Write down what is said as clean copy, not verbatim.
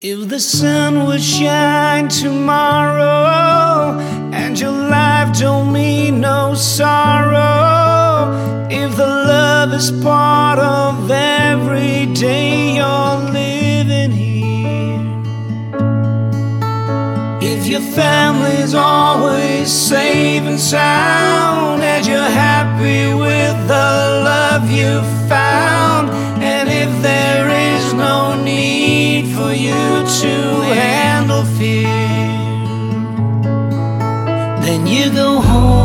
If the sun would shine tomorrow and your life don't mean no sorrow, if the love is part of every day you're living here, if your family's always safe and sound and you're happy with the love you found, and if there is no need for you to handle fear, then you go home.